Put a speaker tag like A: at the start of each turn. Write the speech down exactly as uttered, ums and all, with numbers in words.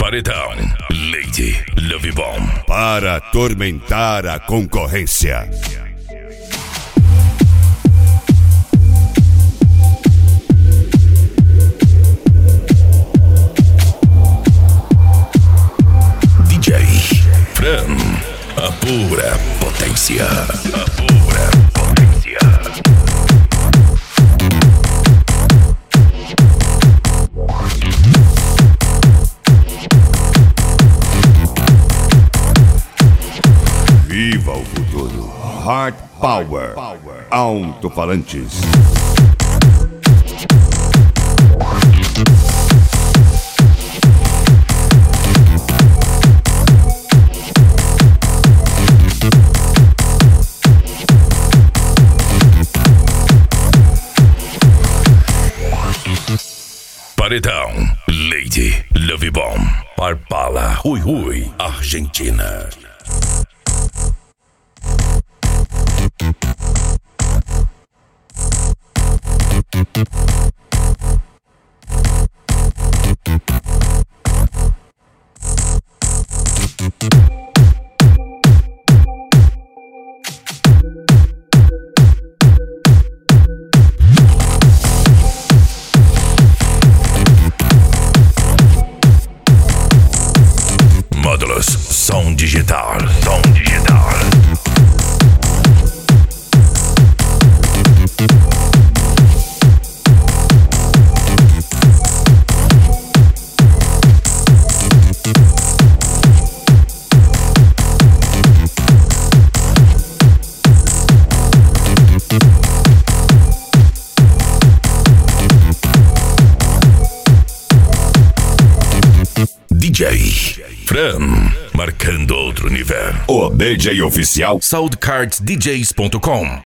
A: Paredão, Lady Love Bomb.
B: Para atormentar a concorrência.
A: D J Fran, a pura potência. A pura potência.
B: Viva o futuro. Heart Power. Alto-falantes.
A: Paredão, Lady Love Bomb. Parpala, Rui Rui, Argentina. Módulos, som digital, som digital. D J Fran, marcando outro nível.
B: O D J oficial
A: soundcards d js ponto com.